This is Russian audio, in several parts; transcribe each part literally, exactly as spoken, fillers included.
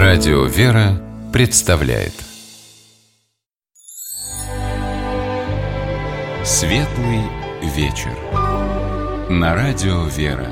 Радио «Вера» представляет Светлый вечер на Радио «Вера».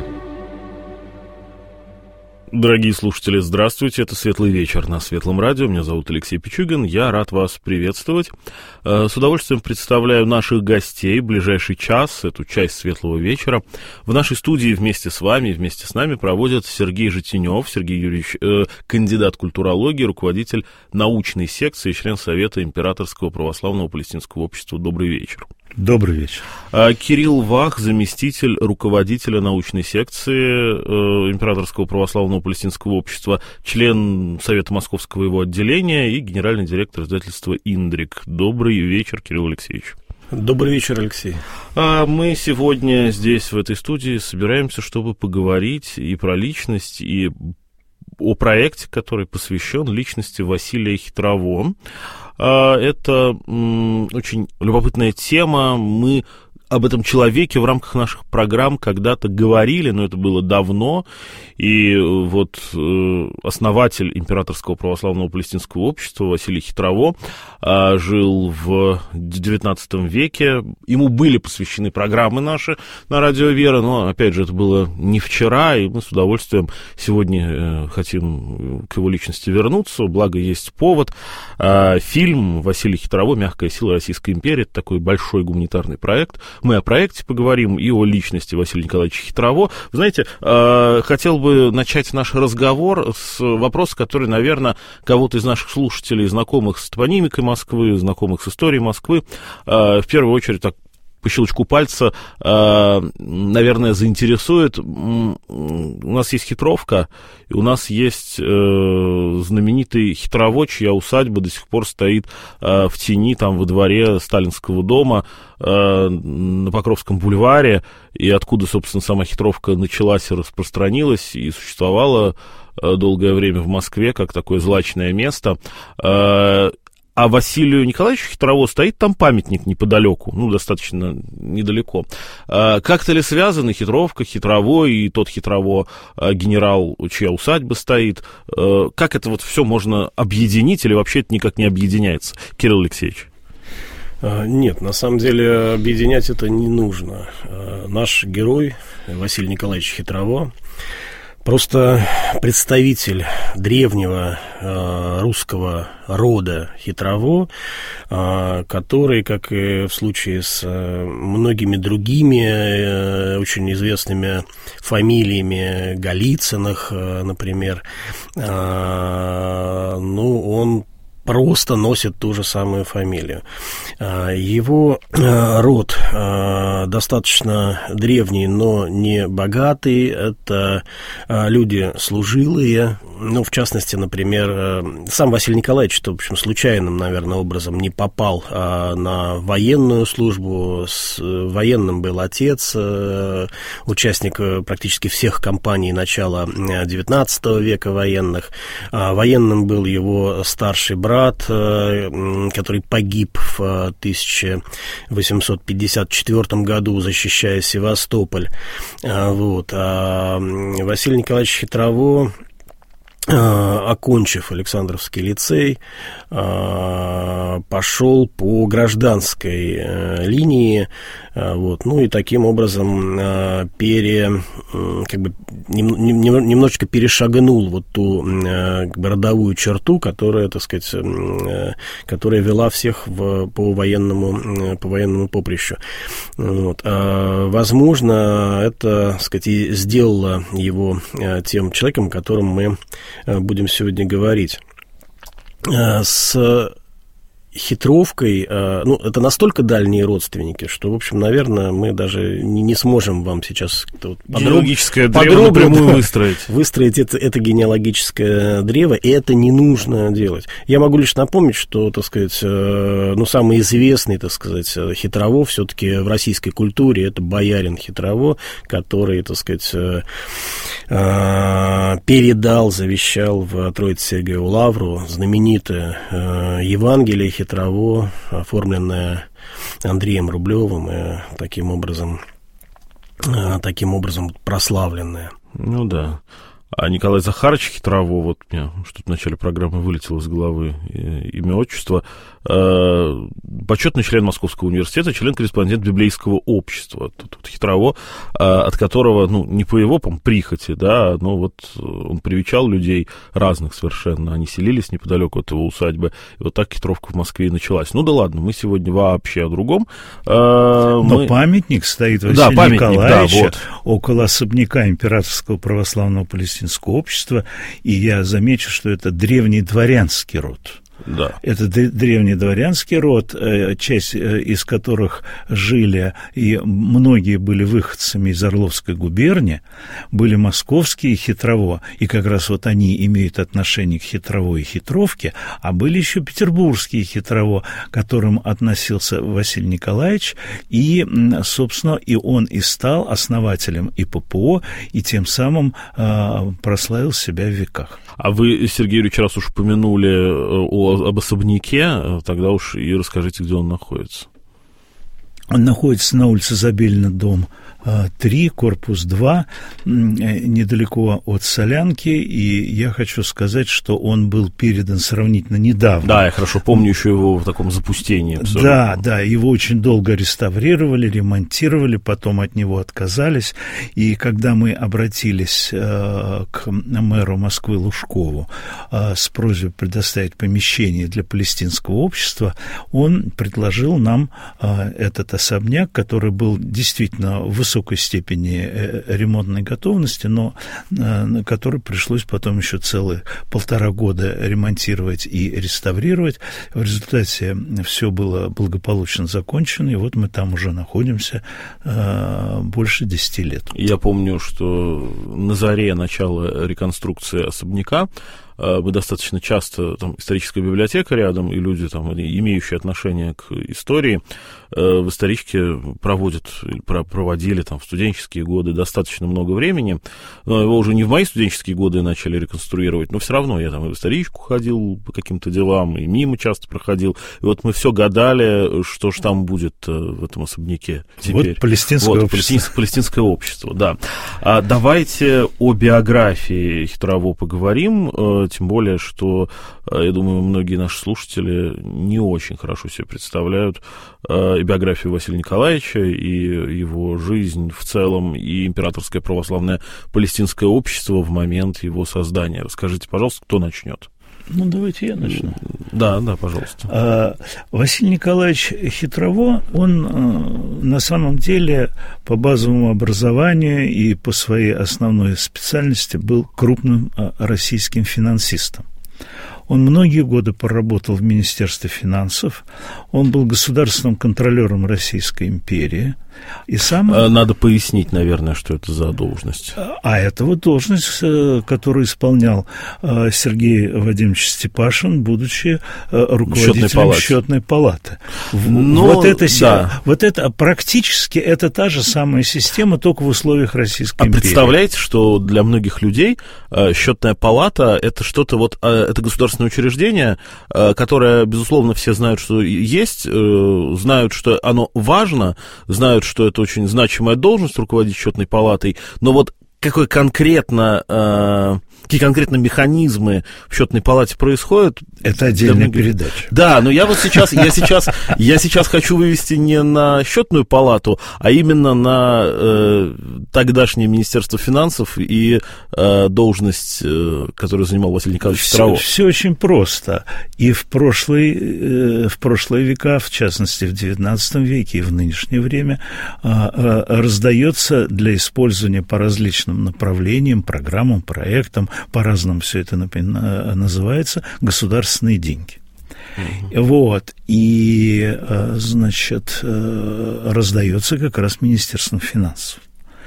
Дорогие слушатели, здравствуйте, это «Светлый вечер» на Светлом радио, меня зовут Алексей Пичугин, я рад вас приветствовать. С удовольствием представляю наших гостей в ближайший час, эту часть «Светлого вечера». В нашей студии вместе с вами, вместе с нами проводят Сергей Житинев, Сергей Юрьевич, э, кандидат культурологии, руководитель научной секции, член Совета Императорского православного палестинского общества. Добрый вечер. Добрый вечер. Кирилл Вах, заместитель руководителя научной секции э, Императорского православного палестинского общества, член Совета Московского его отделения и генеральный директор издательства «Индрик». Добрый вечер, Кирилл Алексеевич. Добрый вечер, Алексей. А мы сегодня здесь, в этой студии, собираемся, чтобы поговорить и про личность, и о проекте, который посвящен личности Василия Хитрово. Это очень любопытная тема. Мы об этом человеке в рамках наших программ когда-то говорили, но это было давно. И вот э, основатель Императорского православного палестинского общества Василий Хитрово э, жил в девятнадцатом веке. Ему были посвящены программы наши на Радио «Вера», но, опять же, это было не вчера, и мы с удовольствием сегодня э, хотим к его личности вернуться, благо есть повод. Э, фильм Василия Хитрово «Мягкая сила Российской империи» — это такой большой гуманитарный проект. Мы о проекте поговорим и о личности Василия Николаевича Хитрово. Вы знаете, э, хотел бы начать наш разговор с вопроса, который, наверное, кого-то из наших слушателей, знакомых с топонимикой Москвы, знакомых с историей Москвы, э, в первую очередь так по щелчку пальца, э, наверное, заинтересует. У нас есть Хитровка, и у нас есть э, знаменитый Хитрово, чья усадьба до сих пор стоит э, в тени, там, во дворе Сталинского дома, э, на Покровском бульваре, и откуда, собственно, сама Хитровка началась и распространилась, и существовала э, долгое время в Москве, как такое злачное место. э, А Василию Николаевичу Хитрово стоит там памятник неподалеку, ну, достаточно недалеко. Как-то ли связаны Хитровка, Хитрово и тот Хитрово генерал, чья усадьба стоит? Как это вот все можно объединить, или вообще это никак не объединяется, Кирилл Алексеевич? Нет, на самом деле объединять это не нужно. Наш герой Василий Николаевич Хитрово просто представитель древнего э, русского рода Хитрово, э, который, как и в случае с э, многими другими э, очень известными фамилиями Голицыных, э, например, э, ну, он просто носит ту же самую фамилию. Его род достаточно древний, но не богатый. Это люди служилые. Ну, в частности, например, сам Василий Николаевич, что, в общем, случайным, наверное, образом не попал на военную службу. С военным был отец, участник практически всех кампаний начала девятнадцатого века военных. Военным был его старший брат, который погиб в тысяча восемьсот пятьдесят четвёртом году, защищая Севастополь. Вот. А Василий Николаевич Хитрово, окончив Александровский лицей, пошел по гражданской линии, вот, ну и таким образом пере, как бы, немножечко перешагнул вот ту как бы родовую черту, которая, так сказать, которая вела всех в, по военному, по военному поприщу. Вот. Возможно, это, так сказать, и сделало его тем человеком, о котором мы будем сегодня говорить. С Хитровкой, ну, это настолько дальние родственники, что, в общем, наверное, мы даже не, не сможем вам сейчас генеалогическое древо напрямую выстроить. Выстроить это, это генеалогическое древо, и это не нужно делать. Я могу лишь напомнить, что, так сказать, ну, самый известный, так сказать, Хитрово все-таки в российской культуре — это боярин Хитрово, который, так сказать, передал, завещал в Троице-Сергиеву лавру знаменитое Евангелие Хитрово, Хитрово, оформленное Андреем Рублевым и таким образом, таким образом прославленное. Ну да. А Николай Захарович Хитрово, вот у меня что-то в начале программы вылетело из головы имя, отчество, почетный член Московского университета, член-корреспондент Библейского общества. Тут вот Хитрово, от которого, ну, не по его, по прихоти, да, но вот он привечал людей разных совершенно, они селились неподалеку от его усадьбы, и вот так хитровка в Москве и началась. Ну да ладно, мы сегодня вообще о другом. Но мы... памятник стоит Василию да, памятник, Николаевичу, да, вот. около особняка Императорского православного палестинского общества, и я замечу, что это древний дворянский род. Да. Это древний дворянский род, часть из которых жили, и многие были выходцами из Орловской губернии, были московские Хитрово, и как раз вот они имеют отношение к Хитрово и Хитровке, а были еще петербургские Хитрово, к которым относился Василий Николаевич, и, собственно, и он и стал основателем и ППО, и тем самым э, прославил себя в веках. А вы, Сергей Юрьевич, раз уж упомянули о, об особняке, тогда уж и расскажите, где он находится. Он находится на улице Забелина, дом три, корпус два, недалеко от Солянки, и я хочу сказать, что он был передан сравнительно недавно. Да, я хорошо помню еще его в таком запустении. Абсолютно. Да, да, его очень долго реставрировали, ремонтировали, потом от него отказались, и когда мы обратились э, к мэру Москвы Лужкову э, с просьбой предоставить помещение для палестинского общества, он предложил нам э, этот особняк, который был действительно в высокой степени ремонтной готовности, но э, который пришлось потом еще целых полтора года ремонтировать и реставрировать. В результате все было благополучно закончено, и вот мы там уже находимся э, больше десяти лет. Я помню, что на заре начала реконструкции особняка мы достаточно часто, там историческая библиотека рядом, и люди, там, имеющие отношение к истории, в историчке проводят, проводили там, в студенческие годы достаточно много времени. Но его уже не в мои студенческие годы начали реконструировать, но все равно я там и в историчку ходил по каким-то делам, и мимо часто проходил. И вот мы все гадали, что же там будет в этом особняке теперь. Вот палестинское вот, общество. Палестинское общество, да. А давайте о биографии Хитрово поговорим. Тем более, что, я думаю, многие наши слушатели не очень хорошо себе представляют и биографию Василия Николаевича, и его жизнь в целом, и Императорское православное палестинское общество в момент его создания. Расскажите, пожалуйста, кто начнет? Ну, давайте я начну. Да, да, пожалуйста. А, Василий Николаевич Хитрово, он а, на самом деле по базовому образованию и по своей основной специальности был крупным а, российским финансистом. Он многие годы проработал в Министерстве финансов, он был государственным контролером Российской империи. И сам... Надо пояснить, наверное, что это за должность. А это вот должность, которую исполнял Сергей Вадимович Степашин, будучи руководителем Счетной, Счетной палаты. Но, вот, это, да. вот это практически это та же самая система, только в условиях Российской а империи. А представляете, что для многих людей Счетная палата – это что-то вот, это государственное учреждение, которое, безусловно, все знают, что есть, знают, что оно важно, знают, что это очень значимая должность руководить Счетной палатой, но вот какой конкретно, э, какие конкретно механизмы в Счетной палате происходят. Это отдельная передача. Да, но я вот сейчас, я сейчас, я сейчас хочу вывести не на Счетную палату, а именно на э, тогдашнее Министерство финансов и э, должность, э, которую занимал Василий Николаевич Хитрово. Все, все очень просто. И в прошлые, э, в прошлые века, в частности в девятнадцатом веке и в нынешнее время, э, э, раздается для использования по различным направлениям, программам, проектам, по-разному все это называется, государственные деньги. Uh-huh. Вот, и, значит, раздается как раз Министерством финансов.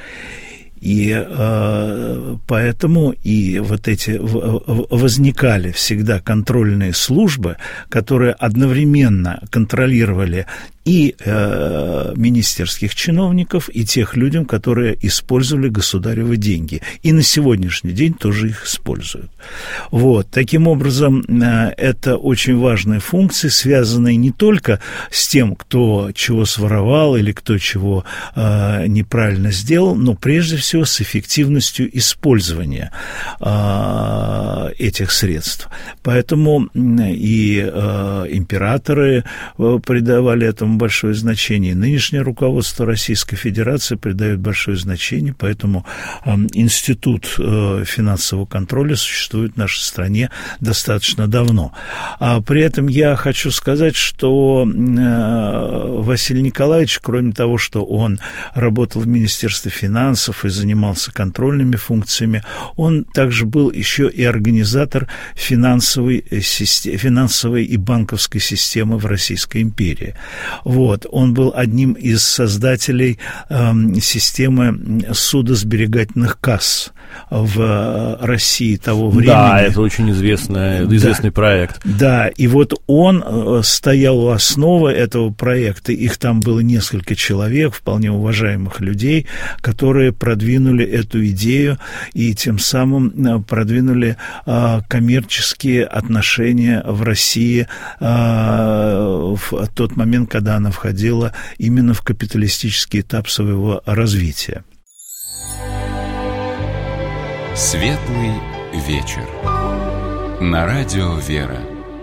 И э, поэтому и вот эти возникали всегда контрольные службы, которые одновременно контролировали и э, министерских чиновников, и тех людям, которые использовали государевы деньги. И на сегодняшний день тоже их используют. Вот. Таким образом, э, это очень важные функции, связанные не только с тем, кто чего своровал или кто чего э, неправильно сделал, но прежде всего всего, с эффективностью использования э, этих средств. Поэтому и э, императоры придавали этому большое значение, нынешнее руководство Российской Федерации придает большое значение, поэтому э, институт э, финансового контроля существует в нашей стране достаточно давно. А при этом я хочу сказать, что э, Василий Николаевич, кроме того, что он работал в Министерстве финансов и занимался контрольными функциями, он также был еще и организатор финансовой, финансовой и банковской системы в Российской империи. Вот. Он был одним из создателей э, системы судосберегательных касс в России того времени. Да, это очень известный, известный да, проект. Да, и вот он стоял у основы этого проекта. Их там было несколько человек, вполне уважаемых людей, которые продвинули эту идею и тем самым продвинули а, коммерческие отношения в России а, в тот момент, когда она входила именно в капиталистический этап своего развития. Светлый вечер. На радио «Вера».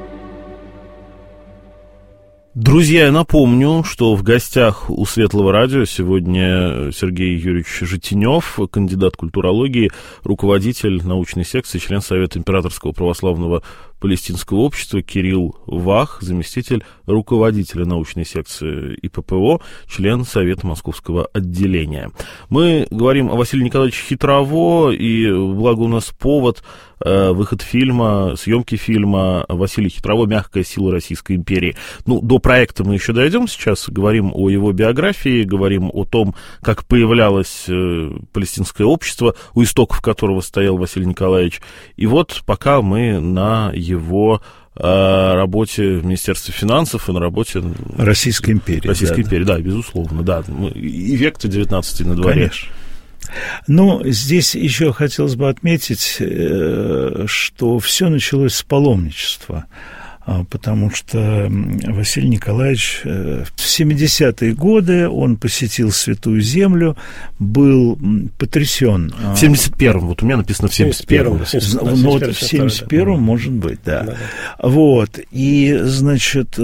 Друзья, я напомню, что в гостях у Светлого радио сегодня Сергей Юрьевич Житинев, кандидат культурологии, руководитель научной секции, член Совета Императорского православного палестинского общества, Кирилл Вах, заместитель руководителя научной секции И П П О, член Совета Московского отделения. Мы говорим о Василии Николаевиче Хитрово, и благо у нас повод, э, выход фильма, съемки фильма «Василий Хитрово. Мягкая сила Российской империи». Ну, до проекта мы еще дойдем сейчас, говорим о его биографии, говорим о том, как появлялось э, палестинское общество, у истоков которого стоял Василий Николаевич. И вот пока мы на его э, работе в Министерстве финансов и на работе Российской империи. Российской да, империи, да, безусловно, да. И век-то девятнадцатый на дворе. Конечно. Ну, здесь еще хотелось бы отметить, что все началось с паломничества. Потому что Василий Николаевич в семидесятые годы он посетил Святую Землю, был потрясен. В семьдесят первом, вот у меня написано в семьдесят первом. Ну, вот в семьдесят первом, может быть, да. да, да. Вот, и, значит,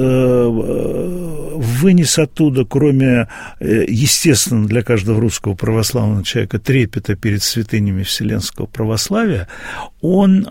вынес оттуда, кроме, естественно, для каждого русского православного человека трепета перед святынями вселенского православия, он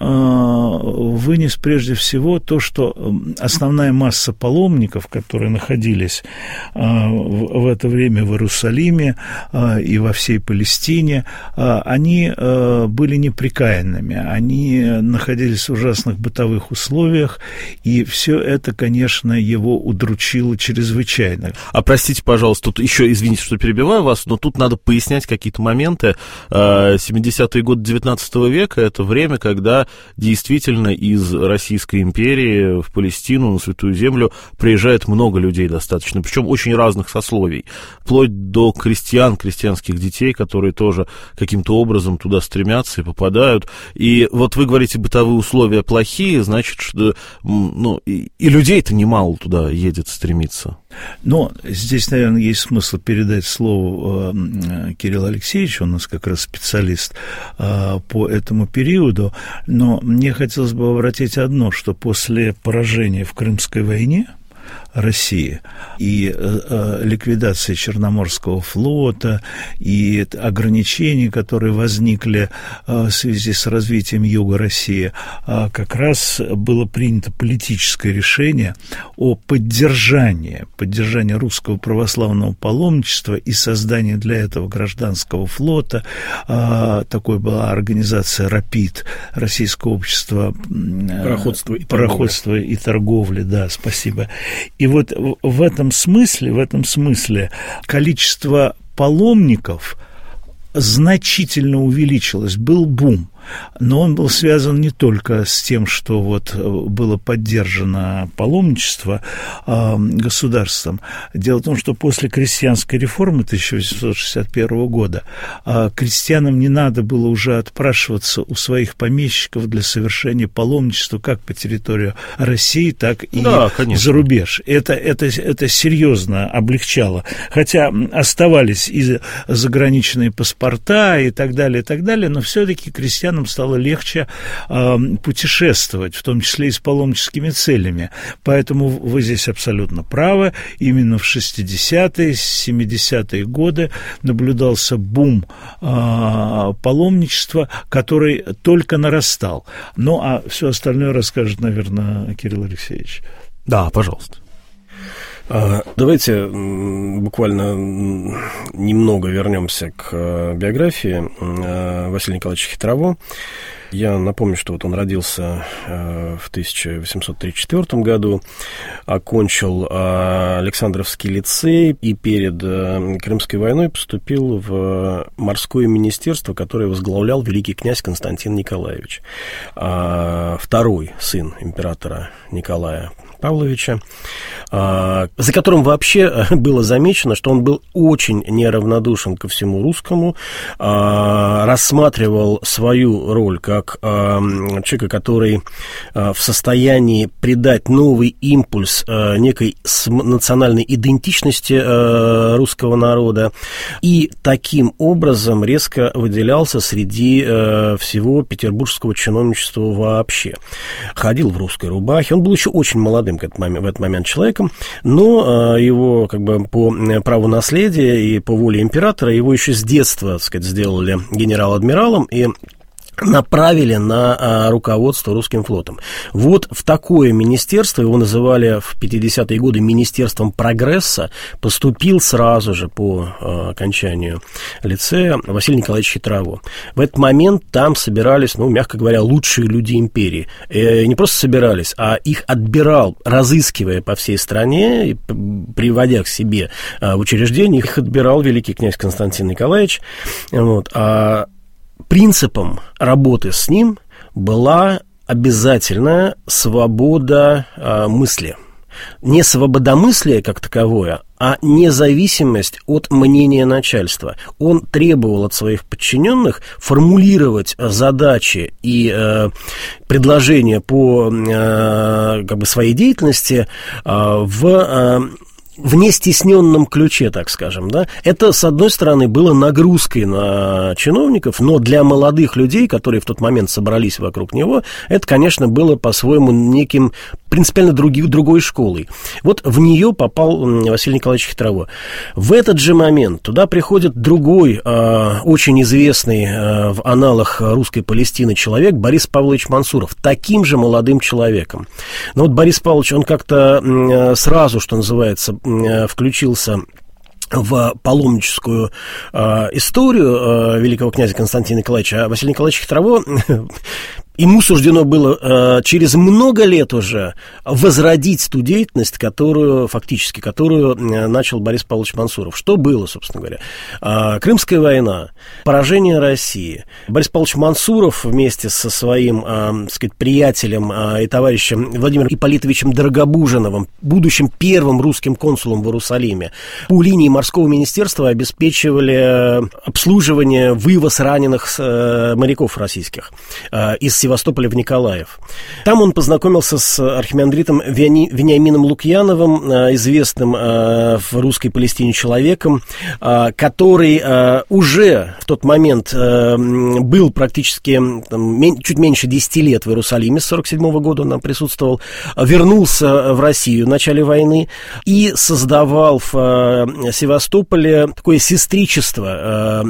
вынес прежде всего то, что основная масса паломников, которые находились а, в, в это время в Иерусалиме а, и во всей Палестине, а, они а, были непрекаянными, они находились в ужасных бытовых условиях, и все это, конечно, его удручило чрезвычайно. А простите, пожалуйста, тут еще, извините, что перебиваю вас, но тут надо пояснять какие-то моменты. семидесятые годы девятнадцатого века – это время, когда действительно из Российской империи в Палестину, на Святую Землю приезжает много людей достаточно, причем очень разных сословий, вплоть до крестьян, крестьянских детей, которые тоже каким-то образом туда стремятся и попадают. И вот вы говорите, бытовые условия плохие, значит, что, ну, и, и людей-то немало туда едет стремиться. Но здесь, наверное, есть смысл передать слово э, Кириллу Алексеевичу, он у нас как раз специалист э, по этому периоду, но мне хотелось бы обратить одно, что после поражения в Крымской войне России и э, ликвидации Черноморского флота и ограничений, которые возникли э, в связи с развитием юга России, э, как раз было принято политическое решение о поддержании, поддержании русского православного паломничества и создании для этого гражданского флота. Э, такой была организация «РАПИД», Российское общество э, пароходства и пароходства и торговли, да, спасибо. И вот в этом смысле, в этом смысле количество паломников значительно увеличилось, был бум. Но он был связан не только с тем, что вот было поддержано паломничество э, государством. Дело в том, что после крестьянской реформы тысяча восемьсот шестьдесят первого года э, крестьянам не надо было уже отпрашиваться у своих помещиков для совершения паломничества как по территории России, так и да, за рубеж. Это, это, это серьезно облегчало. Хотя оставались и заграничные паспорта, порта и так далее, и так далее, но все-таки крестьянам стало легче э, путешествовать, в том числе и с паломническими целями. Поэтому вы здесь абсолютно правы. Именно в шестидесятые, семидесятые годы наблюдался бум э, паломничества, который только нарастал. Ну, а все остальное расскажет, наверное, Кирилл Алексеевич. Да, пожалуйста. Давайте буквально немного вернемся к биографии Василия Николаевича Хитрово. Я напомню, что вот он родился в тысяча восемьсот тридцать четвёртом году, окончил Александровский лицей и перед Крымской войной поступил в морское министерство, которое возглавлял великий князь Константин Николаевич, второй сын императора Николая Павловича, за которым вообще было замечено, что он был очень неравнодушен ко всему русскому, рассматривал свою роль как человека, который в состоянии придать новый импульс некой национальной идентичности русского народа, и таким образом резко выделялся среди всего петербургского чиновничества вообще. Ходил в русской рубахе, он был еще очень молодым в этот момент, в этот момент человеком, но его как бы по праву наследия и по воле императора его еще с детства, так сказать, сделали генерал-адмиралом и направили на а, руководство русским флотом. Вот в такое министерство, его называли в пятидесятые годы Министерством прогресса, поступил сразу же по а, окончанию лицея Василий Николаевич Хитрово. В этот момент там собирались, ну, мягко говоря, лучшие люди империи. И не просто собирались, а их отбирал, разыскивая по всей стране, и приводя к себе а, в учреждение, их отбирал великий князь Константин Николаевич. Вот, а принципом работы с ним была обязательная свобода э, мысли. Не свободомыслие как таковое, а независимость от мнения начальства. Он требовал от своих подчиненных формулировать задачи и э, предложения по э, как бы своей деятельности э, в... Э, в нестесненном ключе, так скажем, да, это, с одной стороны, было нагрузкой на чиновников, но для молодых людей, которые в тот момент собрались вокруг него, это, конечно, было по-своему неким принципиально други, другой школой. Вот в нее попал Василий Николаевич Хитрово. В этот же момент туда приходит другой, э, очень известный э, в аналах русской Палестины человек, Борис Павлович Мансуров, таким же молодым человеком. Но вот Борис Павлович, он как-то э, сразу, что называется, включился в паломническую э, историю э, великого князя Константина Николаевича. А Василий Николаевич Хитрово, ему суждено было э, через много лет уже возродить ту деятельность, которую, фактически, которую э, начал Борис Павлович Мансуров. Что было, собственно говоря? Э, Крымская война, поражение России. Борис Павлович Мансуров вместе со своим, э, так сказать, приятелем э, и товарищем Владимиром Ипполитовичем Дорогобужиновым, будущим первым русским консулом в Иерусалиме, по линии морского министерства обеспечивали обслуживание, вывоз раненых э, моряков российских э, из Севастополя в Николаев. Там он познакомился с архимандритом Вени, Вениамином Лукьяновым, э, известным э, в русской Палестине человеком, э, который э, уже в тот момент э, был практически там, мен, чуть меньше десяти лет в Иерусалиме, с сорок седьмого года он там присутствовал, вернулся в Россию в начале войны и создавал в э, Севастополе такое сестричество,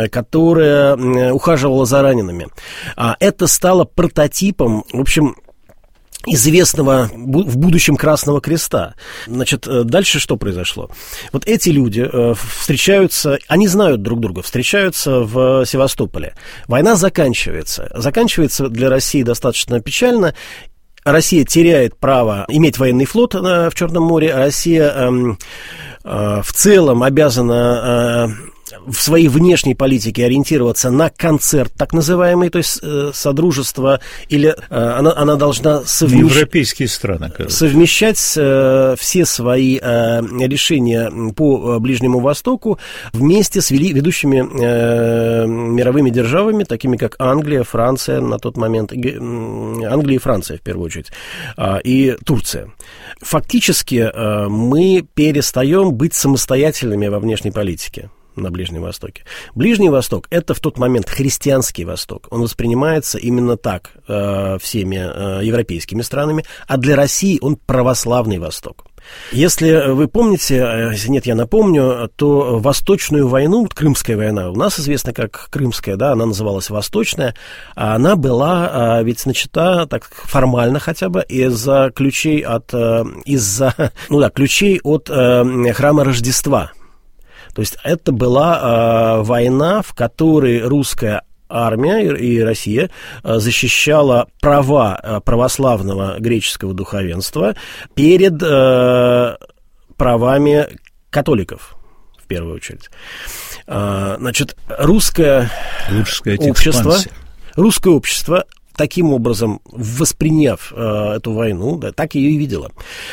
которое ухаживало за ранеными. Это стало прототипом, в общем, известного в будущем Красного Креста. Значит, дальше что произошло? Вот эти люди встречаются, они знают друг друга, встречаются в Севастополе. Война заканчивается. Заканчивается для России достаточно печально. Россия теряет право иметь военный флот в Черном море. Россия эм, э, в целом обязана э, в своей внешней политике ориентироваться на концерт, так называемый, то есть э, содружество, или э, она, она должна совмещ... Европейские страны, короче. совмещать э, все свои э, решения по Ближнему Востоку вместе с вели... ведущими э, мировыми державами, такими как Англия, Франция на тот момент, э, Англия и Франция в первую очередь, э, и Турция. Фактически э, мы перестаем быть самостоятельными во внешней политике. на Ближнем Востоке. Ближний Восток – это в тот момент христианский Восток. Он воспринимается именно так э, всеми э, европейскими странами, а для России он православный Восток. Если вы помните, если нет, я напомню, то Восточную войну, вот Крымская война, у нас известна как Крымская, да, она называлась Восточная, а она была ведь начата так формально хотя бы из-за ключей от, из-за, ну да, ключей от э, храма Рождества. То есть это была э, война, в которой русская армия и Россия защищала права православного греческого духовенства перед э, правами католиков, в первую очередь. Э, значит, русское общество, русское общество, таким образом, восприняв э, эту войну, да, так ее и видела.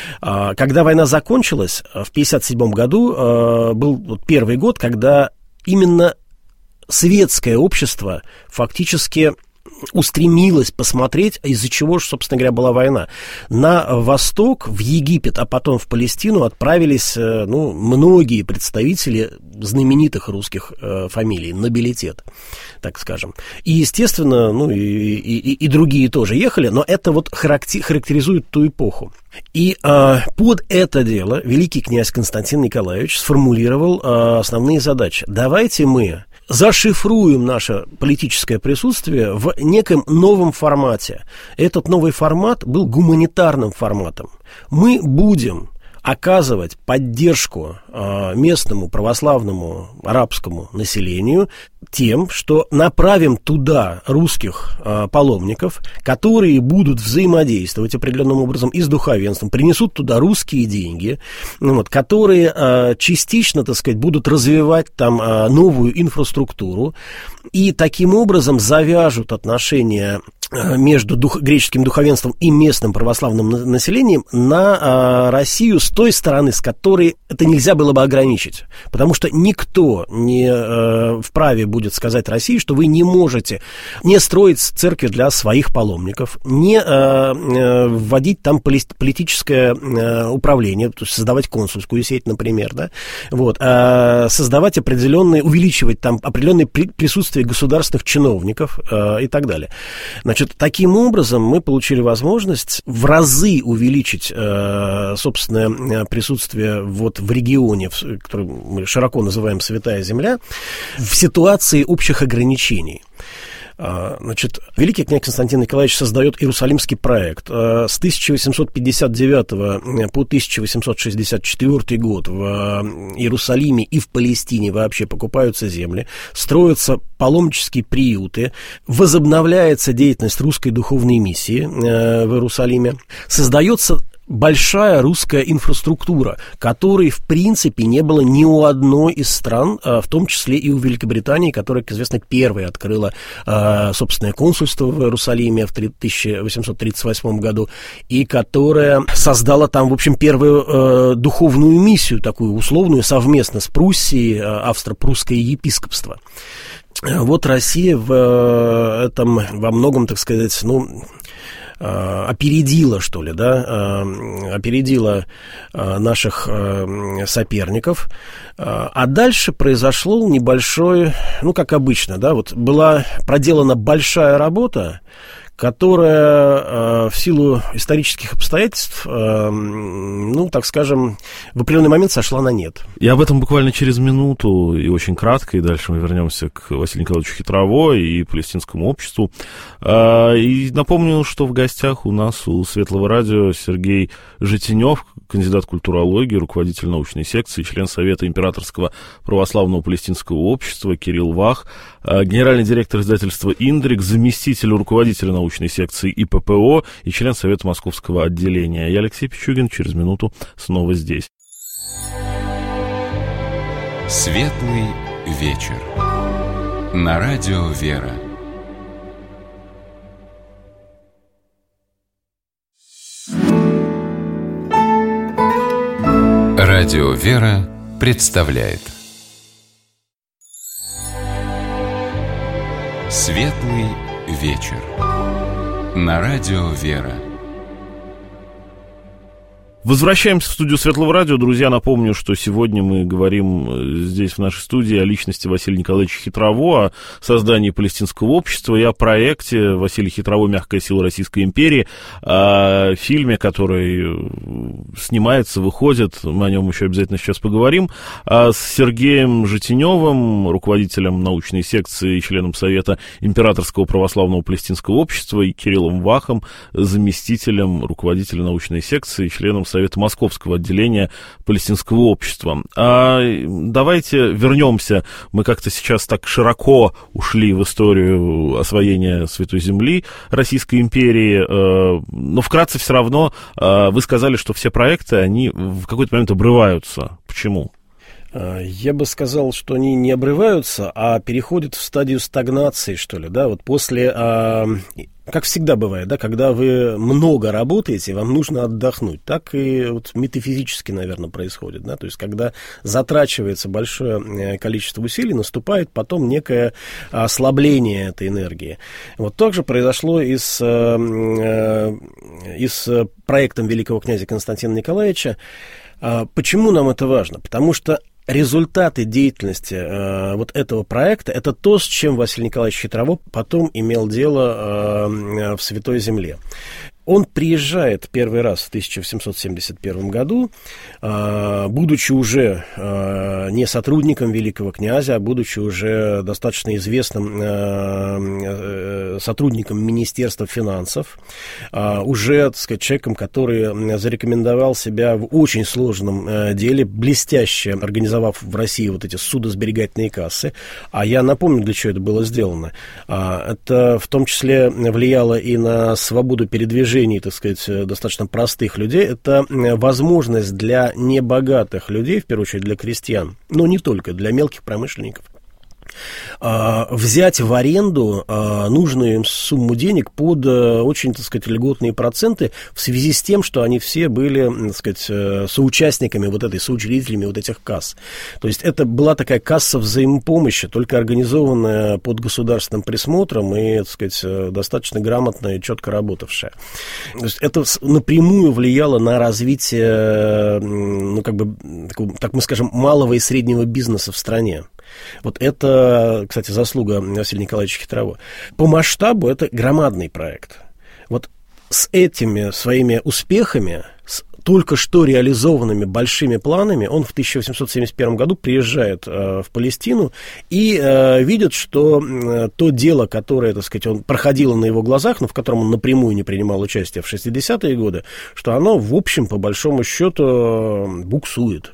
Э, когда война закончилась, в пятьдесят седьмом году э, был вот первый год, когда именно светское общество фактически устремилось посмотреть, из-за чего же, собственно говоря, была война. На восток, в Египет, а потом в Палестину отправились, ну, многие представители знаменитых русских э, фамилий, нобилитет, так скажем. И, естественно, ну, и, и, и другие тоже ехали, но это вот характер, характеризует ту эпоху. И э, под это дело великий князь Константин Николаевич сформулировал э, основные задачи. Давайте мы зашифруем наше политическое присутствие в неком новом формате. Этот новый формат был гуманитарным форматом. Мы будем оказывать поддержку э, местному православному арабскому населению тем, что направим туда русских э, паломников, которые будут взаимодействовать определенным образом и с духовенством, принесут туда русские деньги, ну, вот, которые э, частично, так сказать, будут развивать там э, новую инфраструктуру и таким образом завяжут отношения между дух, греческим духовенством и местным православным населением на э, Россию с той стороны, с которой это нельзя было бы ограничить. Потому что никто не э, вправе будет сказать России, что вы не можете не строить церкви для своих паломников, не э, э, вводить там политическое э, управление, то есть создавать консульскую сеть, например, да, вот, э, создавать определенные, увеличивать там определенное при, присутствие государственных чиновников э, и так далее. Значит, таким образом мы получили возможность в разы увеличить э, собственное присутствие вот в регионе, в, который мы широко называем «Святая Земля», в ситуации общих ограничений. Значит, великий князь Константин Николаевич создает Иерусалимский проект. С тысяча восемьсот пятьдесят девятого по тысяча восемьсот шестьдесят четвёртый год в Иерусалиме и в Палестине вообще покупаются земли, строятся паломнические приюты, возобновляется деятельность русской духовной миссии в Иерусалиме, создается большая русская инфраструктура, которой, в принципе, не было ни у одной из стран, в том числе и у Великобритании, которая, как известно, первой открыла собственное консульство в Иерусалиме в тысяча восемьсот тридцать восьмом году, и которая создала там, в общем, первую духовную миссию, такую условную, совместно с Пруссией, австро-прусское епископство. Вот Россия в этом во многом, так сказать, ну... опередила, что ли, да, опередила наших соперников, а дальше произошло небольшой, ну, как обычно, да, вот была проделана большая работа, которая в силу исторических обстоятельств, ну, так скажем, в определенный момент сошла на нет. И об этом буквально через минуту, и очень кратко, и дальше мы вернемся к Василию Николаевичу Хитрово и палестинскому обществу. И напомню, что в гостях у нас у Светлого радио Сергей Житинев, кандидат культурологии, руководитель научной секции, член Совета Императорского православного палестинского общества, Кирилл Вах, генеральный директор издательства «Индрик», заместитель руководителя научной секции И П П О и член Совета Московского отделения. Я Алексей Пичугин, через минуту снова здесь. Светлый вечер. На радио «Вера». Радио «Вера» представляет Светлый вечер. На радио «Вера». Возвращаемся в студию Светлого радио. Друзья, напомню, что сегодня мы говорим здесь, в нашей студии, о личности Василия Николаевича Хитрово, о создании палестинского общества и о проекте Василия Хитрово «Мягкая сила Российской империи», о фильме, который снимается, выходит, мы о нем еще обязательно сейчас поговорим, а с Сергеем Житиневым, руководителем научной секции и членом Совета Императорского православного палестинского общества, и Кириллом Вахом, заместителем руководителя научной секции и членом Совета Московского отделения палестинского общества. А давайте вернемся. Мы как-то сейчас так широко ушли в историю освоения Святой Земли Российской империи, но вкратце все равно вы сказали, что все проекты, они в какой-то момент обрываются. Почему? Я бы сказал, что они не обрываются, а переходят в стадию стагнации, что ли, да, вот после, а, как всегда бывает, да, когда вы много работаете, вам нужно отдохнуть, так и вот метафизически, наверное, происходит, да, то есть когда затрачивается большое количество усилий, наступает потом некое ослабление этой энергии. Вот так же произошло и с, и с проектом великого князя Константина Николаевича. Почему нам это важно? Потому что результаты деятельности э, вот этого проекта — это то, с чем Василий Николаевич Хитрово потом имел дело э, в Святой Земле. Он приезжает первый раз в тысяча восемьсот семьдесят первом году, будучи уже не сотрудником великого князя, а будучи уже достаточно известным сотрудником Министерства финансов, уже, так сказать, человеком, который зарекомендовал себя в очень сложном деле, блестяще организовав в России вот эти судосберегательные кассы. А я напомню, для чего это было сделано. Это в том числе влияло и на свободу передвижения, так сказать, достаточно простых людей. Это возможность для небогатых людей, в первую очередь для крестьян, но не только, для мелких промышленников, взять в аренду нужную им сумму денег под очень, так сказать, льготные проценты в связи с тем, что они все были, так сказать, соучастниками вот этой, соучредителями вот этих касс. То есть это была такая касса взаимопомощи, только организованная под государственным присмотром и, так сказать, достаточно грамотно и четко работавшая. То есть это напрямую влияло на развитие, ну, как бы, так мы скажем, малого и среднего бизнеса в стране. Вот это, кстати, заслуга Василия Николаевича Хитрово. По масштабу это громадный проект. Вот с этими своими успехами, с только что реализованными большими планами, он в тысяча восемьсот семьдесят первом году приезжает э, в Палестину и э, видит, что э, то дело, которое, так сказать, он проходило на его глазах, но в котором он напрямую не принимал участие в шестидесятые годы, что оно, в общем, по большому счету, буксует.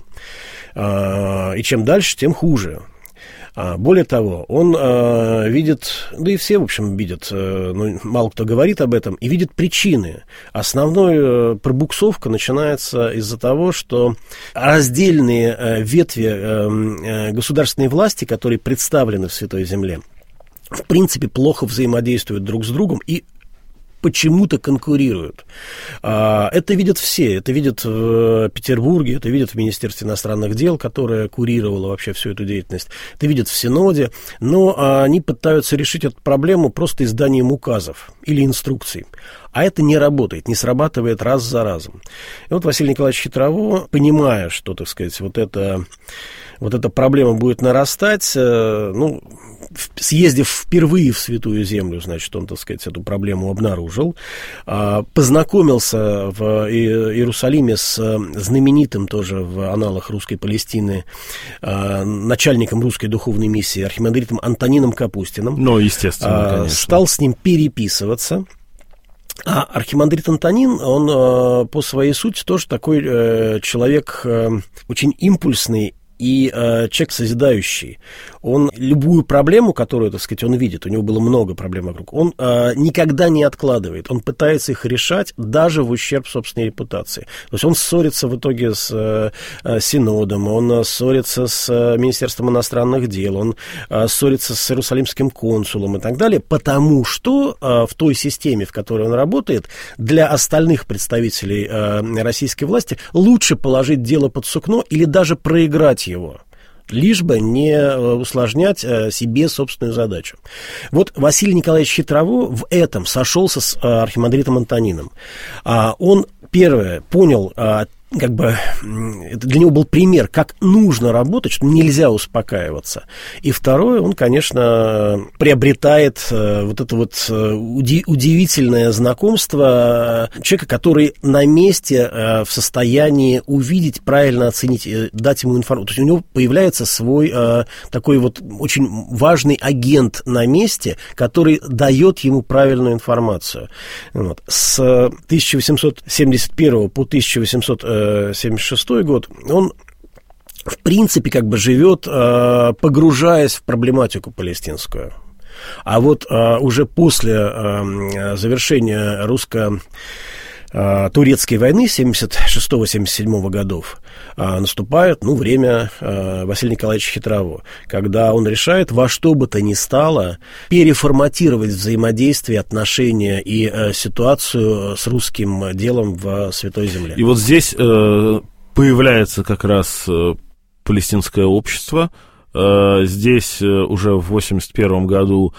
Э, и чем дальше, тем хуже. Более того, он э, видит, да и все, в общем, видят, э, но мало кто говорит об этом, и видит причины. Основная э, пробуксовка начинается из-за того, что раздельные э, ветви э, э, государственной власти, которые представлены в Святой Земле, в принципе, плохо взаимодействуют друг с другом и почему-то конкурируют. Это видят все. Это видят в Петербурге, это видят в Министерстве иностранных дел, которое курировало вообще всю эту деятельность. Это видят в Синоде. Но они пытаются решить эту проблему просто изданием указов или инструкций. А это не работает, не срабатывает раз за разом. И вот Василий Николаевич Хитрово, понимая, что, так сказать, вот это... вот эта проблема будет нарастать, ну, съездив впервые в Святую Землю, значит, он, так сказать, эту проблему обнаружил, познакомился в Иерусалиме с знаменитым тоже в аналах русской Палестины начальником русской духовной миссии архимандритом Антонином Капустиным. Ну, естественно, конечно. Стал с ним переписываться. А архимандрит Антонин, он э, по своей сути тоже такой э, человек э, очень импульсный и э, человек созидающий. Он любую проблему, которую, так сказать, он видит, у него было много проблем вокруг, он э, никогда не откладывает, он пытается их решать даже в ущерб собственной репутации. То есть он ссорится в итоге с э, Синодом, он ссорится с э, Министерством иностранных дел, он э, ссорится с Иерусалимским консулом и так далее, потому что э, в той системе, в которой он работает, для остальных представителей э, российской власти лучше положить дело под сукно или даже проиграть его, лишь бы не усложнять себе собственную задачу. Вот Василий Николаевич Хитрово в этом сошелся с архимандритом Антонином. Он, первое, понял как бы, это для него был пример, как нужно работать, что нельзя успокаиваться. И второе, он, конечно, приобретает вот это вот уди- удивительное знакомство человека, который на месте в состоянии увидеть, правильно оценить, дать ему информацию. То есть у него появляется свой такой вот очень важный агент на месте, который дает ему правильную информацию. Вот. С тысяча восемьсот семьдесят первого по тысяча восемьсот семьдесят шестой год он, в принципе, как бы живет, погружаясь в проблематику палестинскую. А вот уже после завершения русско- турецкой войны семьдесят шестого — семьдесят седьмого годов наступает, ну, время Василия Николаевича Хитрово, когда он решает во что бы то ни стало переформатировать взаимодействие, отношения и ситуацию с русским делом в Святой Земле. И вот здесь э, появляется как раз э, палестинское общество. Здесь уже в восемьдесят первом году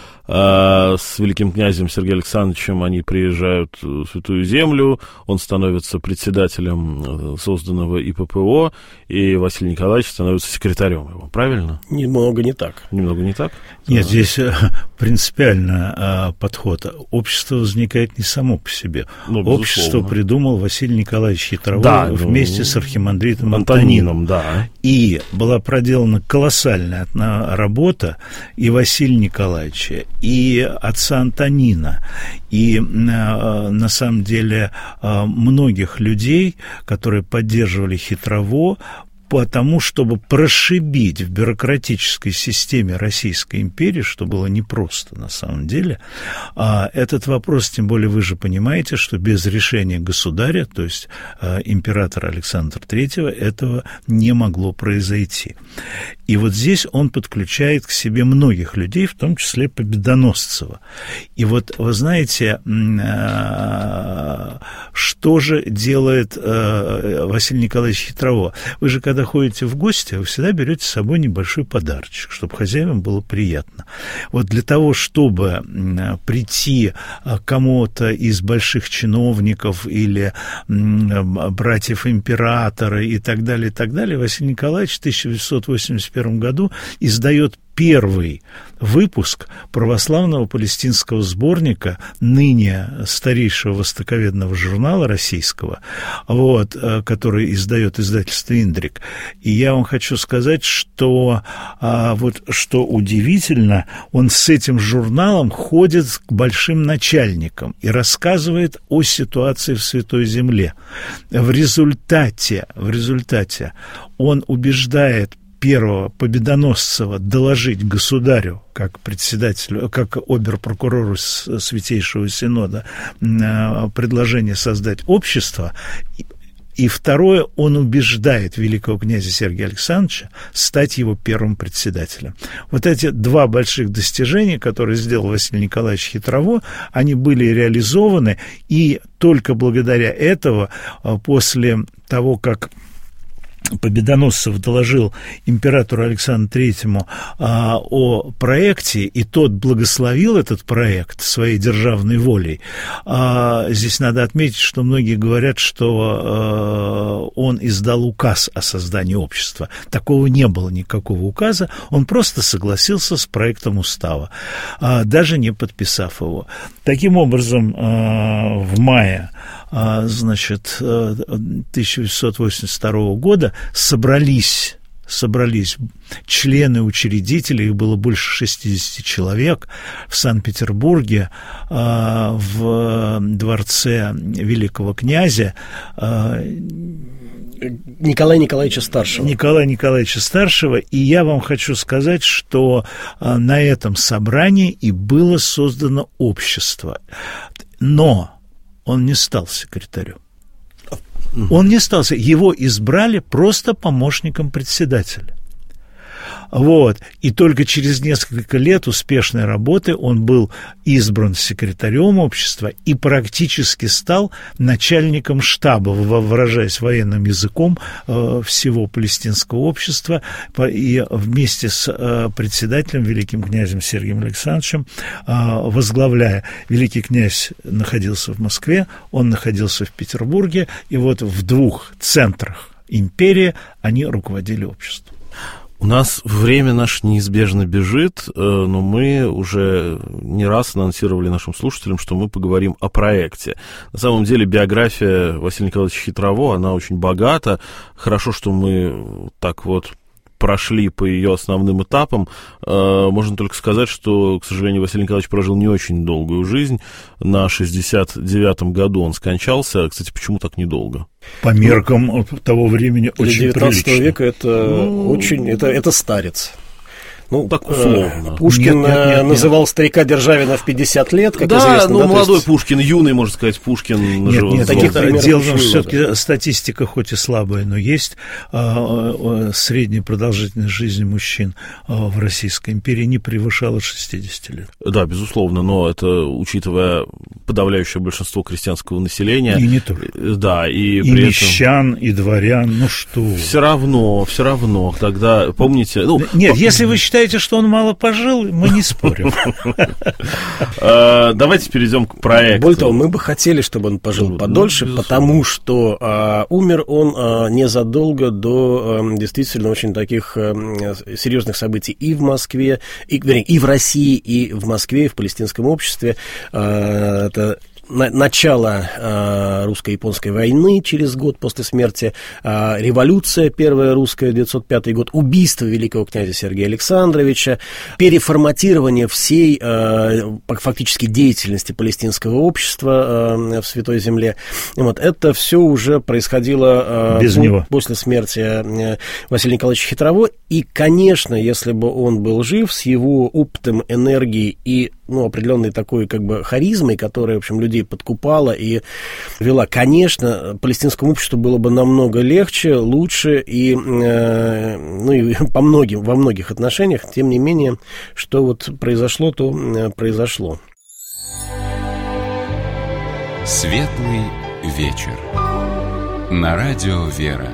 с великим князем Сергеем Александровичем они приезжают в Святую Землю, он становится председателем созданного И П П О, и Василий Николаевич становится секретарем его, правильно? Немного не так. Немного не так? Нет, да. Здесь принципиально подход. Общество возникает не само по себе. Ну, общество придумал Василий Николаевич Хитрово, да, вместе ну, с архимандритом Антонином. Антонином, да. И была проделана колоссальная работа и Василия Николаевича, и отца Антонина, и на самом деле многих людей, которые поддерживали Хитрово, потому, чтобы прошибить в бюрократической системе Российской империи, что было непросто на самом деле, этот вопрос, тем более вы же понимаете, что без решения государя, то есть императора Александра Третьего, этого не могло произойти. И вот здесь он подключает к себе многих людей, в том числе Победоносцева. И вот, вы знаете, что же делает Василий Николаевич Хитрово? Вы же, когда ходите в гости, вы всегда берете с собой небольшой подарочек, чтобы хозяевам было приятно. Вот для того, чтобы прийти к кому-то из больших чиновников или братьев императора и так далее, и так далее, Василий Николаевич в тысяча девятьсот восемьдесят первом году издает первый выпуск православного палестинского сборника, ныне старейшего востоковедного журнала российского, вот, который издает издательство «Индрик». И я вам хочу сказать, что, вот, что удивительно, он с этим журналом ходит к большим начальникам и рассказывает о ситуации в Святой Земле. В результате, в результате он убеждает первого Победоносцева доложить государю, как председателю, как обер-прокурору Святейшего Синода, предложение создать общество. И второе, он убеждает великого князя Сергия Александровича стать его первым председателем. Вот эти два больших достижения, которые сделал Василий Николаевич Хитрово, они были реализованы, и только благодаря этому, после того, как Победоносцев доложил императору Александру Третьему а, о проекте, и тот благословил этот проект своей державной волей. А, здесь надо отметить, что многие говорят, что а, он издал указ о создании общества. Такого не было никакого указа, он просто согласился с проектом устава, а, даже не подписав его. Таким образом, а, в мае значит, тысяча девятьсот восемьдесят второго года собрались, собрались члены-учредители, их было больше шестьдесят человек, в Санкт-Петербурге, в дворце великого князя Николая Николаевича Старшего. Николая Николаевича Старшего, и я вам хочу сказать, что на этом собрании и было создано общество. Но он не стал секретарем. Он не стал, его избрали просто помощником председателя. Вот. И только через несколько лет успешной работы он был избран секретарем общества и практически стал начальником штаба, выражаясь военным языком, всего палестинского общества, и вместе с председателем, великим князем Сергием Александровичем, возглавляя. Великий князь находился в Москве, он находился в Петербурге, и вот в двух центрах империи они руководили обществом. У нас время наше неизбежно бежит, но мы уже не раз анонсировали нашим слушателям, что мы поговорим о проекте. На самом деле биография Василия Николаевича Хитрово, она очень богата. Хорошо, что мы так вот прошли по ее основным этапам. Можно только сказать, что, к сожалению, Василий Николаевич прожил не очень долгую жизнь. На шестьдесят девятом году он скончался. Кстати, почему так недолго? По меркам того времени очень прилично. девятнадцатого века это ну... очень... Это, это старец. Ну, так условно. Пушкин нет, нет, нет, называл нет. старика Державина в пятьдесят лет, как да, известно. Ну, да, молодой есть... Пушкин, юный, можно сказать, Пушкин. Нет, нет, таких примеров дело в том, что все-таки да. статистика хоть и слабая, но есть а, а, средняя продолжительность жизни мужчин а, в Российской империи не превышала шестьдесят лет. Да, безусловно, но это учитывая подавляющее большинство крестьянского населения. И не только. Да, и, и при мещан, этом... и дворян, ну что. Все равно, все равно. Тогда, помните... Ну, нет, по... если вы считаете, что он мало пожил, мы не спорим. Давайте перейдем к проекту. Более того, мы бы хотели, чтобы он пожил подольше, потому что умер он незадолго до действительно очень таких серьезных событий и в Москве, и в России, и в Москве, и в палестинском обществе. Это начало э, русско-японской войны через год после смерти, э, революция первая русская, девятьсот пятый год, убийство великого князя Сергея Александровича, переформатирование всей э, фактически деятельности палестинского общества э, в Святой Земле. Вот, это все уже происходило э, Без по, него. после смерти э, Василия Николаевича Хитрово. И, конечно, если бы он был жив, с его опытом, энергией и ну, определенной такой как бы харизмой, которая, в общем, людей подкупала и вела, конечно, палестинскому обществу было бы намного легче, лучше и, э, ну, и по многим, во многих отношениях. Тем не менее, что вот произошло, то э, произошло. Светлый вечер. На радио «Вера».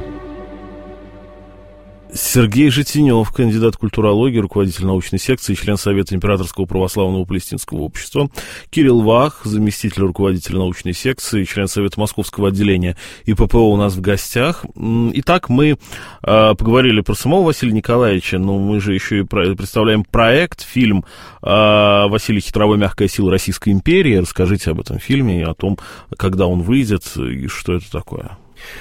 Сергей Житинев, кандидат культурологии, руководитель научной секции, член Совета Императорского православного палестинского общества. Кирилл Вах, заместитель руководителя научной секции, член Совета Московского отделения И П П О у нас в гостях. Итак, мы э, поговорили про самого Василия Николаевича, но мы же еще и про, представляем проект, фильм э, Василий Хитрово «Мягкая сила Российской империи». Расскажите об этом фильме и о том, когда он выйдет и что это такое.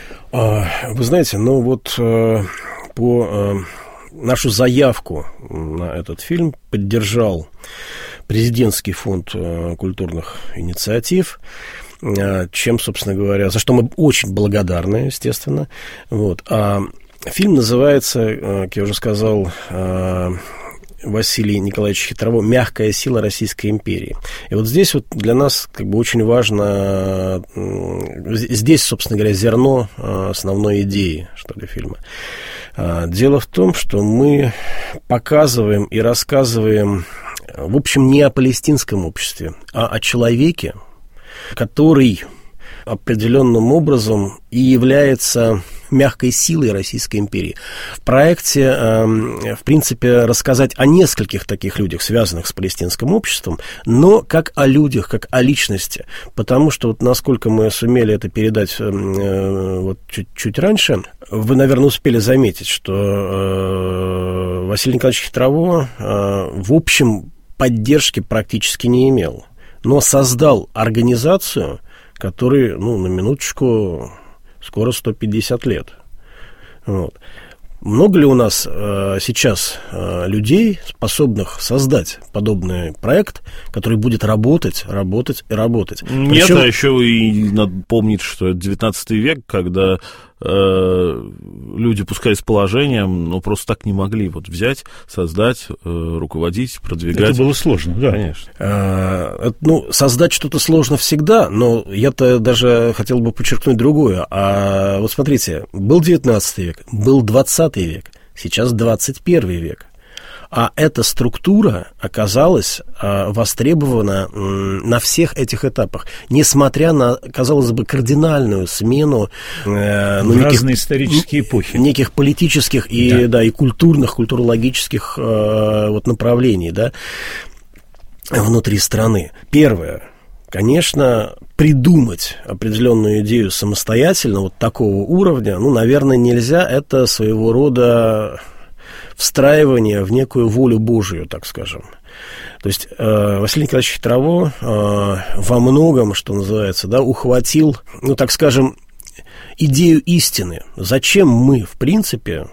Вы знаете, ну вот... Э... По э, нашу заявку на этот фильм поддержал президентский фонд э, культурных инициатив, э, чем, собственно говоря, за что мы очень благодарны, естественно. Вот. А фильм называется, э, как я уже сказал, э, Василий Николаевич Хитрово «Мягкая сила Российской империи». И вот здесь вот для нас как бы очень важно, здесь, собственно говоря, зерно основной идеи, что ли, фильма. Дело в том, что мы показываем и рассказываем, в общем, не о палестинском обществе, а о человеке, который определенным образом и является мягкой силой Российской империи. В проекте, э, в принципе, рассказать о нескольких таких людях, связанных с палестинским обществом, но как о людях, как о личности. Потому что, вот насколько мы сумели это передать э, вот чуть-чуть раньше, вы, наверное, успели заметить, что э, Василий Николаевич Хитрово, э, в общем, поддержки практически не имел, но создал организацию, который, ну, на минуточку, скоро сто пятьдесят лет. Вот. Много ли у нас э, сейчас э, людей, способных создать подобный проект, который будет работать, работать и работать? Нет, Причем... а еще и надо помнить, что это девятнадцатый век, когда э, люди, пускай с положением, но просто так не могли вот взять, создать, э, руководить, продвигать. Это было сложно, да. Конечно. Э, ну, создать что-то сложно всегда, но я-то даже хотел бы подчеркнуть другое. А вот смотрите, был девятнадцатый век, был двадцатый век, сейчас двадцать первый век. А эта структура оказалась э, востребована э, на всех этих этапах, несмотря на, казалось бы, кардинальную смену э, ну, в неких, разные исторические эпохи. Неких политических и, да. Да, и культурных, культурологических э, вот, направлений, да, внутри страны. Первое. Конечно, придумать определенную идею самостоятельно, вот такого уровня, ну, наверное, нельзя. Это своего рода встраивание в некую волю Божию, так скажем. То есть э, Василий Николаевич Хитрово э, во многом, что называется, да, ухватил, ну, так скажем, идею истины. Зачем мы, в принципе,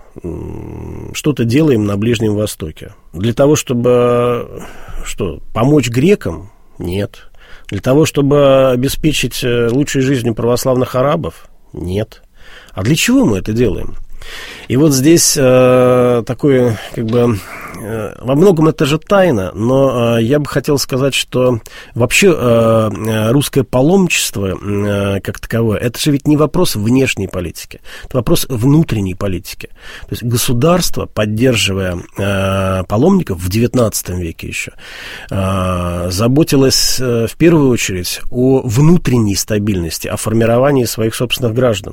что-то делаем на Ближнем Востоке? Для того, чтобы что, помочь грекам? Нет. Для того, чтобы обеспечить лучшей жизнью православных арабов? Нет. А для чего мы это делаем? И вот здесь э, такое, как бы, э, во многом это же тайна, но э, я бы хотел сказать, что вообще э, русское паломничество э, как таковое, это же ведь не вопрос внешней политики, это вопрос внутренней политики. То есть государство, поддерживая э, паломников в девятнадцатом веке еще, э, заботилось э, в первую очередь о внутренней стабильности, о формировании своих собственных граждан.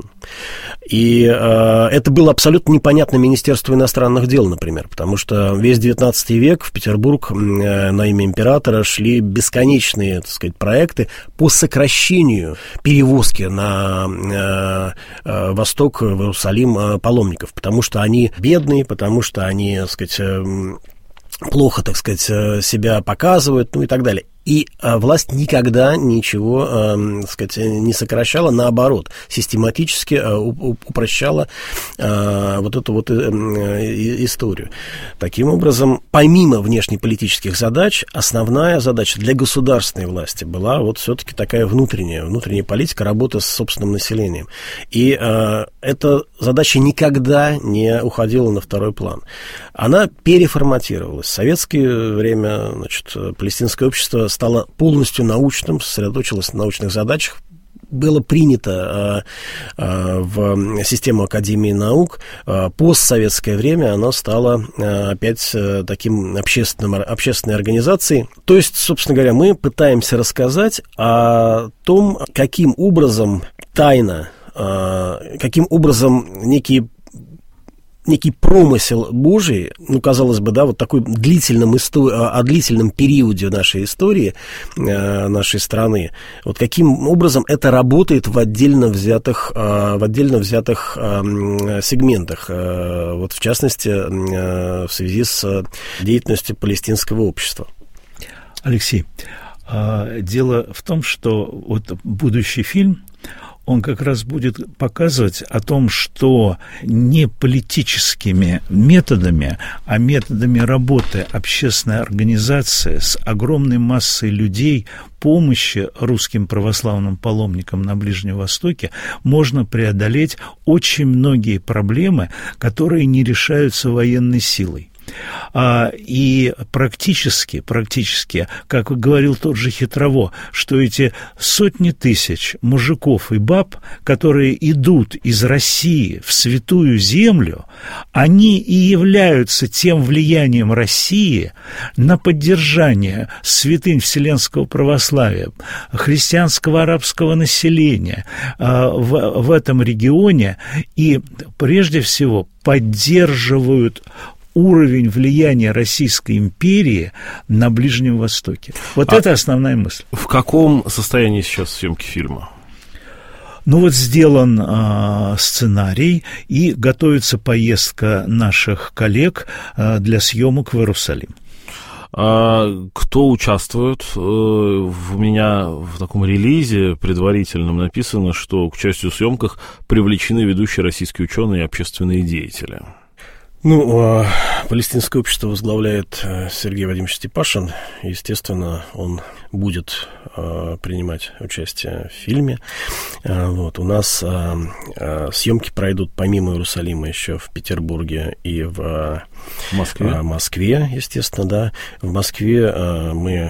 И э, это было абсолютно непонятно Министерству иностранных дел, например, потому что весь девятнадцатый век в Петербург э, на имя императора шли бесконечные, так сказать, проекты по сокращению перевозки на э, э, восток, в Иерусалим э, паломников, потому что они бедные, потому что они, так сказать, э, плохо, так сказать, себя показывают, ну и так далее. И а, власть никогда ничего, э, так сказать, не сокращала, наоборот, систематически э, упрощала э, вот эту вот э, э, историю. Таким образом, помимо внешнеполитических задач, основная задача для государственной власти была вот все-таки такая внутренняя, внутренняя политика, работа с собственным населением. И э, эта задача никогда не уходила на второй план. Она переформатировалась. В советское время, значит, палестинское общество стало полностью научным, сосредоточилось на научных задачах. Было принято э, э, в систему Академии наук. Э, постсоветское время оно стало э, опять э, таким общественным, общественной организацией. То есть, собственно говоря, мы пытаемся рассказать о том, каким образом тайна, э, каким образом некие некий промысел Божий, ну, казалось бы, да, вот такой длительном исто... о длительном периоде нашей истории, э, нашей страны, вот каким образом это работает в отдельно взятых, э, в отдельно взятых э, сегментах, э, вот в частности, э, в связи с деятельностью палестинского общества. Алексей, э, дело в том, что вот будущий фильм, он как раз будет показывать о том, что не политическими методами, а методами работы общественной организации с огромной массой людей, помощи русским православным паломникам на Ближнем Востоке можно преодолеть очень многие проблемы, которые не решаются военной силой. А, и практически, практически, как говорил тот же Хитрово, что эти сотни тысяч мужиков и баб, которые идут из России в Святую Землю, они и являются тем влиянием России на поддержание святынь вселенского православия, христианского арабского населения а, в, в этом регионе, и прежде всего поддерживают уровень влияния Российской империи на Ближнем Востоке. Вот а это основная мысль. В каком состоянии сейчас съемки фильма? Ну вот сделан э, сценарий, и готовится поездка наших коллег э, для съемок в Иерусалим. А кто участвует? У меня в таком релизе предварительном написано, что к участию в съемках привлечены ведущие российские ученые и общественные деятели. Ну, палестинское общество возглавляет Сергей Вадимович Степашин. Естественно, он будет принимать участие в фильме. Вот. У нас съемки пройдут помимо Иерусалима еще в Петербурге и в Москве, Москве, естественно, да. В Москве мы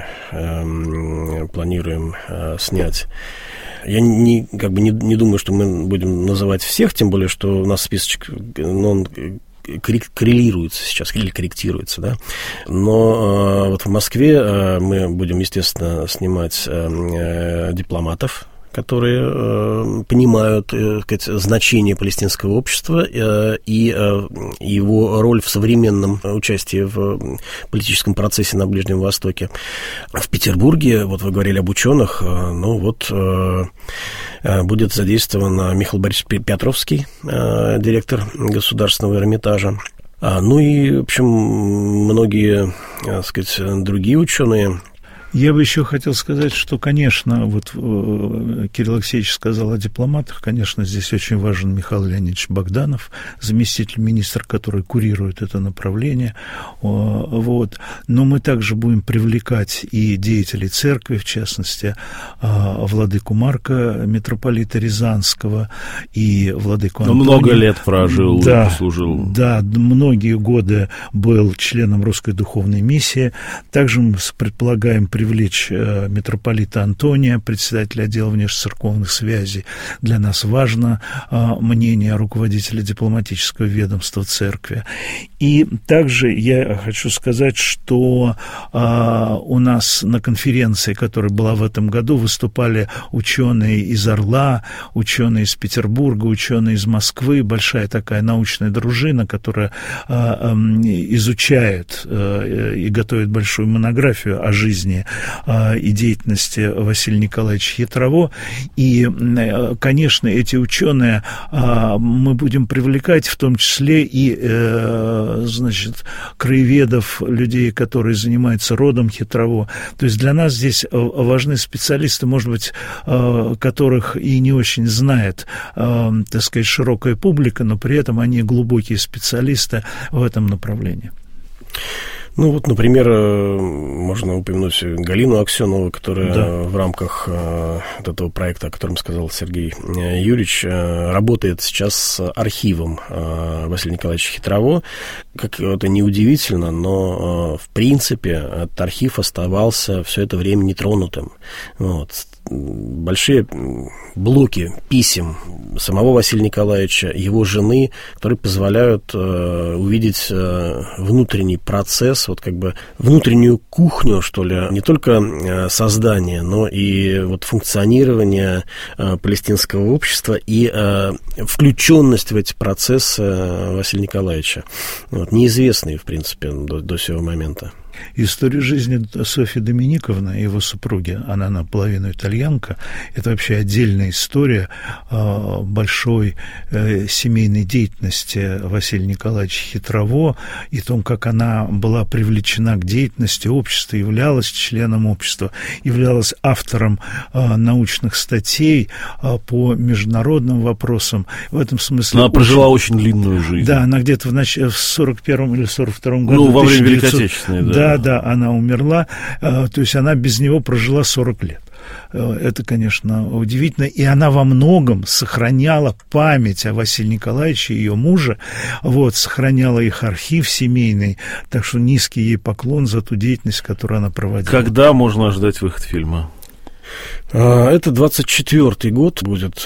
планируем снять. Я не, как бы не, не думаю, что мы будем называть всех, тем более, что у нас списочек, ну, он коррелируется сейчас, или корректируется, да. Но вот в Москве мы будем, естественно, снимать дипломатов, которые э, понимают э, сказать, значение палестинского общества э, и э, его роль в современном участии в политическом процессе на Ближнем Востоке. В Петербурге, вот вы говорили об ученых, э, ну вот э, будет задействован Михаил Борисович Петровский, э, директор Государственного Эрмитажа. А, ну и, в общем, многие, так сказать, другие ученые. Я бы еще хотел сказать, что, конечно, вот Кирилл Алексеевич сказал о дипломатах, конечно, здесь очень важен Михаил Леонидович Богданов, заместитель министра, который курирует это направление, вот. Но мы также будем привлекать и деятелей церкви, в частности, владыку Марка, митрополита Рязанского, и владыку Антония. Он много лет прожил, да, послужил. Да, многие годы был членом Русской Духовной Миссии. Также мы предполагаем привлечь э, митрополита Антония, председателя отдела внешнецерковных связей. Для нас важно э, мнение руководителя дипломатического ведомства церкви. И также я хочу сказать, что э, у нас на конференции, которая была в этом году, выступали ученые из Орла, ученые из Петербурга, ученые из Москвы, большая такая научная дружина, которая э, э, изучает э, и готовит большую монографию о жизни и деятельности Василия Николаевича Хитрово. И, конечно, эти ученые мы будем привлекать, в том числе и, значит, краеведов, людей, которые занимаются родом Хитрово. То есть для нас здесь важны специалисты, может быть, которых и не очень знает, так сказать, широкая публика, но при этом они глубокие специалисты в этом направлении. Ну вот, например, можно упомянуть Галину Аксенову, которая да. в рамках э, вот этого проекта, о котором сказал Сергей Юрьевич, э, работает сейчас с архивом э, Василия Николаевича Хитрово. Как это не удивительно, но э, в принципе этот архив оставался все это время нетронутым. Вот. Большие блоки писем самого Василия Николаевича, его жены, которые позволяют э, увидеть э, внутренний процесс, вот как бы внутреннюю кухню, что ли, не только э, создания, но и вот функционирование э, палестинского общества и э, включенность в эти процессы Василия Николаевича. Вот, неизвестные, в принципе, до, до сего момента. История жизни Софьи Доминиковны, его супруги, она наполовину итальянка, это вообще отдельная история э, большой э, семейной деятельности Василия Николаевича Хитрово и том, как она была привлечена к деятельности общества, являлась членом общества, являлась автором э, научных статей э, по международным вопросам. В этом смысле... Она очень... прожила очень длинную жизнь. Да, она где-то в, нач... в сорок первом или сорок втором году... Ну, во время Великой Отечественной, да. Да, да, она умерла, то есть она без него прожила сорок лет. Это, конечно, удивительно. И она во многом сохраняла память о Василии Николаевиче, ее муже, вот, сохраняла их архив семейный, так что низкий ей поклон за ту деятельность, которую она проводила. Когда можно ожидать выход фильма? Это двадцать четвёртый год будет.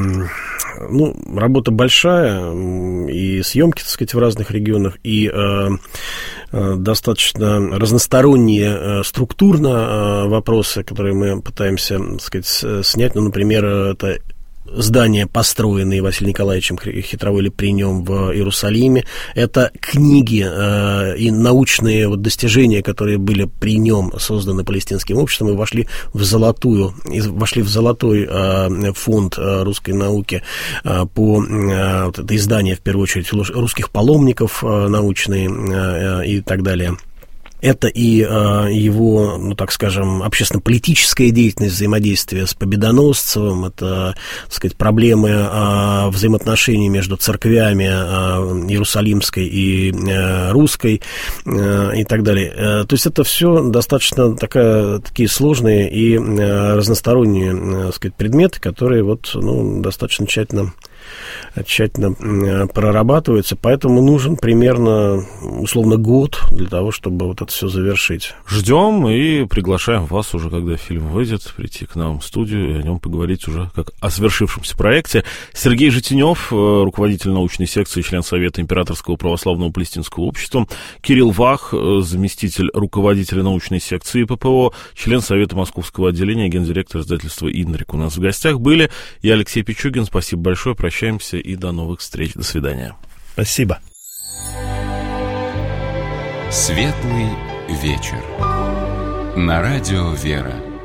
Ну, работа большая, и съемки, так сказать, в разных регионах, и э, достаточно разносторонние структурно вопросы, которые мы пытаемся, так сказать, снять. Ну, например, это здания, построенные Василием Николаевичем Хитрово или при нем в Иерусалиме, это книги э, и научные вот достижения, которые были при нем созданы палестинским обществом и вошли в золотую, вошли в золотой э, фонд э, русской науки э, по э, вот это издание, в первую очередь, русских паломников э, научные э, и так далее. Это и э, его, ну, так скажем, общественно-политическая деятельность, взаимодействие с Победоносцевым, это, так сказать, проблемы э, взаимоотношений между церквями э, Иерусалимской и э, Русской э, и так далее. Э, то есть это все достаточно такая, такие сложные и э, разносторонние, э, так сказать, предметы, которые вот, ну, достаточно тщательно тщательно прорабатывается, поэтому нужен примерно, условно, год для того, чтобы вот это все завершить. Ждем и приглашаем вас уже, когда фильм выйдет, прийти к нам в студию и о нем поговорить уже как о свершившемся проекте. Сергей Житинев, руководитель научной секции, член Совета Императорского православного палестинского общества, Кирилл Вах, заместитель руководителя научной секции ППО, член Совета Московского отделения, гендиректор издательства «Инрик» у нас в гостях были. Я Алексей Пичугин. Спасибо большое. Прощаемся и до новых встреч. До свидания. Спасибо. Светлый вечер. На радио «Вера».